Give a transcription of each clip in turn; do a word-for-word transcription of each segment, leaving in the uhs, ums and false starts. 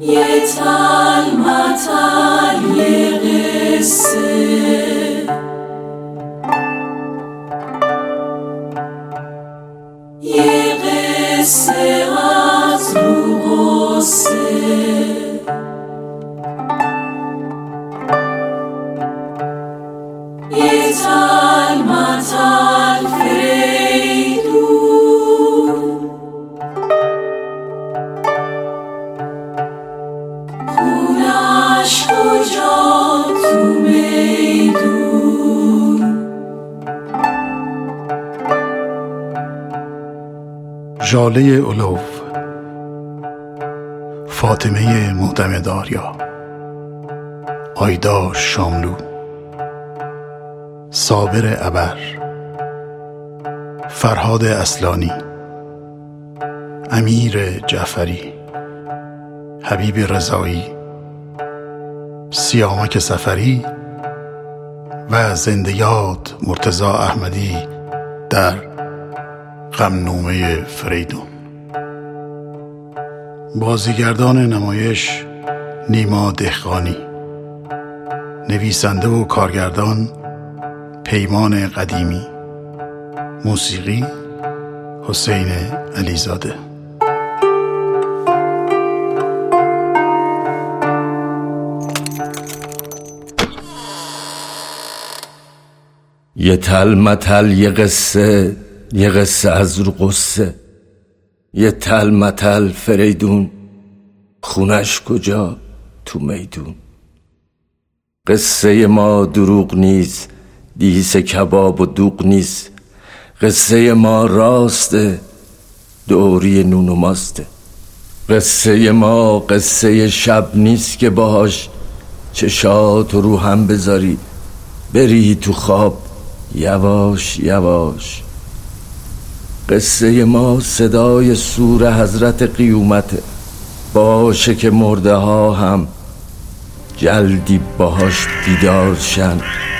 یه تل متل یه قصه، یه قصه از رو غصه، یه تل متل فریدون، خونش کجا تو میدون. ژاله اولوف، فاطمه معتمدآریا، آیدا شاملو، صابر ابر، فرهاد اصلانی، امیر جعفری، حبیب رضایی، سیامک سفری و زنده یاد مرتضی احمدی در غمنامه فریدون. بازیگردان نمایش نیما دهقانی، نویسنده و کارگردان پیمان قدیمی، موسیقی حسین علیزاده. یه تل متل یه قصه، یه قصه از رو قصه، یه تل متل فریدون، خونش کجا تو میدون. قصه ما دروغ نیست، دیس کباب و دوغ نیست، قصه ما راسته، دوری نون و ماسته. قصه ما قصه شب نیست که باهاش چشاتو رو هم بذاری بری تو خواب یواش یواش. قصه ما صدای سور حضرت قیومته، باشه که مرده ها هم جلدی باهاش بیدار شن،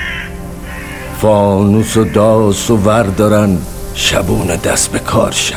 فانوس و داس و وردارن شبونه دست به کار شن.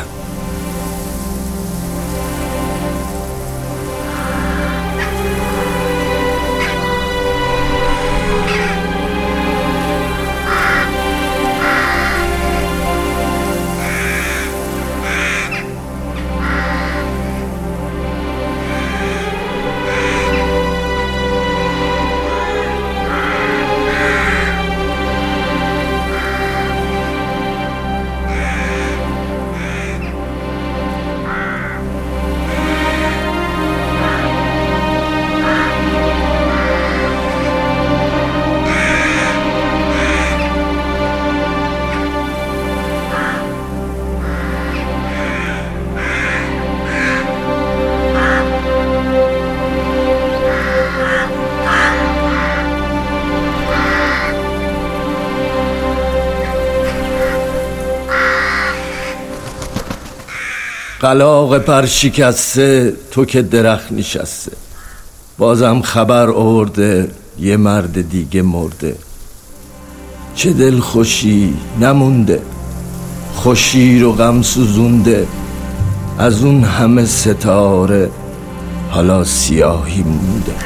قلاق پر شکسته، تو که درخت نشسته، بازم خبر آورده یه مرد دیگه مرده. چه دل خوشی نمونده، خوشی رو غم سوزونده، از اون همه ستاره حالا سیاهی مونده.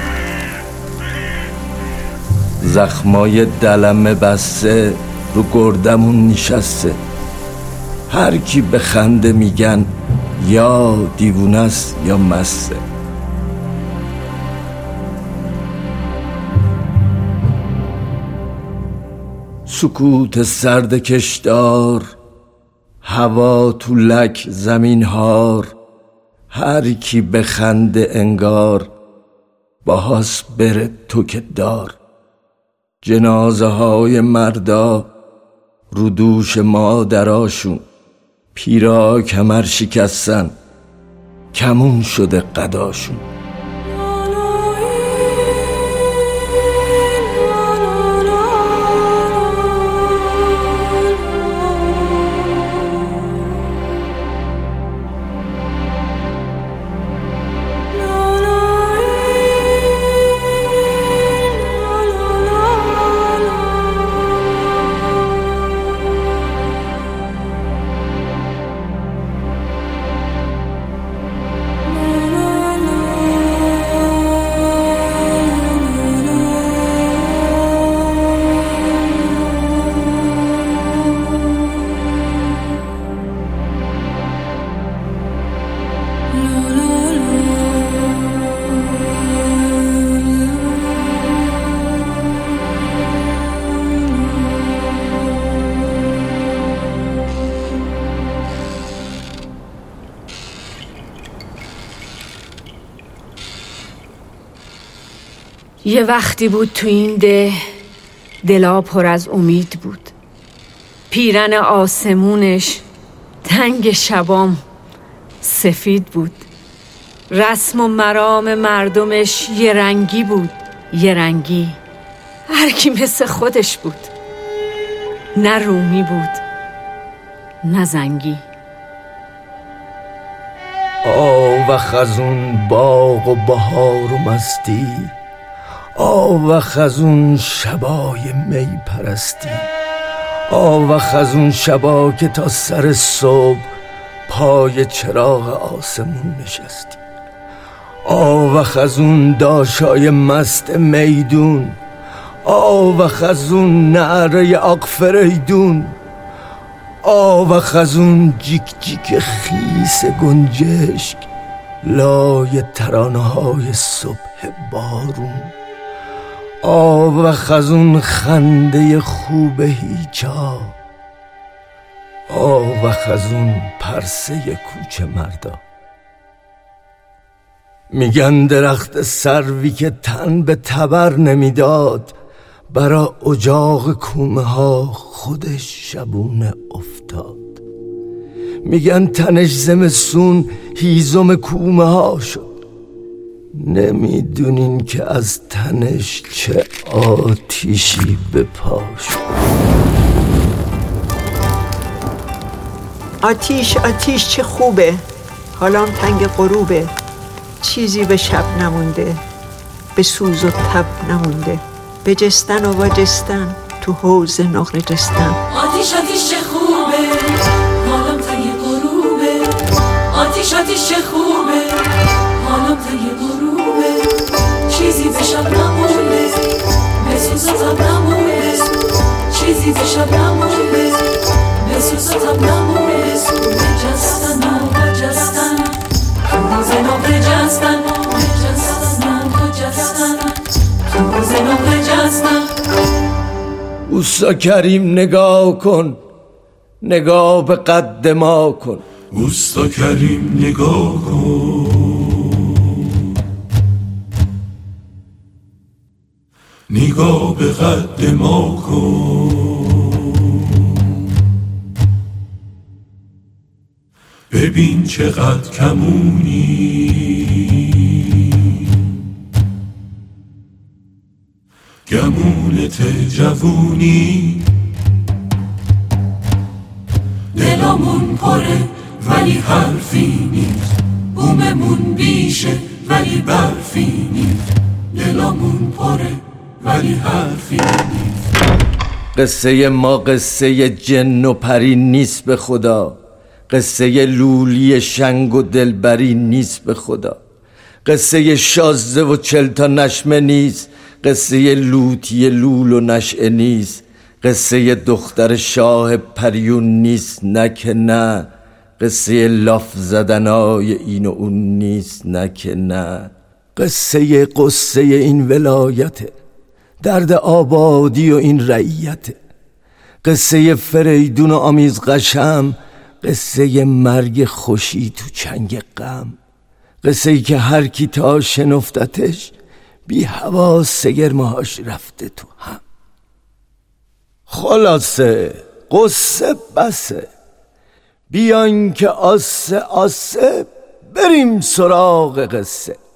زخمای دلمه بسته رو گردمون نشسته، هر کی به خنده میگن یا دیوونه است یا مسته. سکوت سرد کشدار، هوا تو لک زمین هار، هر کی به خنده انگار باهاس بره تو که دار. جنازه های مردا رو دوش مادراشون، پیرا کمر شکستن کمون شده قداشون. یه وقتی بود تو این ده دلا پر از امید بود، پیرن آسمونش تنگ شبام سفید بود، رسم و مرام مردمش یه رنگی بود، یه رنگی، هر کی مثل خودش بود، نه رومی بود نه زنگی. آه و خزون باغ و بهار و مستی، آه و خزون شبای می پرستی، آه و خزون شبا که تا سر صبح پای چراغ آسمون نشستی، آه و خزون داشای مست میدون، آه و خزون نعره آق فریدون، آه و خزون جیک جیک خیس گنجشک لای ترانه های صبح بارون، آه و خزون خنده خوب هیچا، آه و خزون پرسه کوچه مردا. میگن درخت سروی که تن به تبر نمیداد، برا اجاق کومه ها خودش شبونه افتاد. میگن تنش زمستون هیزم کومه ها شد، نمیدونین که از تنش چه آتیشی به پا شد. آتیش آتیش چه خوبه، حالا تنگ غروبه، چیزی به شب نمونده، به سوز و تب نمونده، به جستن و واجستن تو حوض نقل جستن. آتیش آتیش چه خوبه، حالا تنگ غروبه، آتیش آتیش چه خوبه، حالا تنگ غروبه، چیزی به شب نمونده، به سوز و تب نمونده، چیزی به شب نمونده، به سوز و تب نمونده، بجستن و بجستن تو حوض نقل جستن، بجستن و بجستن تو حوض نقل جستن. اوستا کریم نگاه کن، نگاه به قد ما کن، اوستا کریم نگاه کن، نگاه به قد ما کن، ببین چقدر کمونی، گمونت جوونی، دلمون پره ولی حرفی نیست، بوممون بیشه ولی برفی نیست، دلمون پره ولی حرفی نیست. قصه ما قصه جن و پری نیست به خدا، قصه لولی شنگ و دلبری نیست به خدا، قصه شازده و چلتا نشمه نیست، قصه لوتی لول و نشعه نیست، قصه دختر شاه پریون نیست نه که نه، قصه لاف زدنای این و اون نیست نه که نه، قصه قصه این ولایته، درد آبادی و این رعیته، قصه فریدون و آمیز قشم، قصه مرگ خوشی تو چنگ غم، قصه ای که هر کی تا شنفتتش بی حواس سگرمهاش رفته تو هم. خلاصه قصه بسه، بیان که آسه آسه بریم سراغ قصه.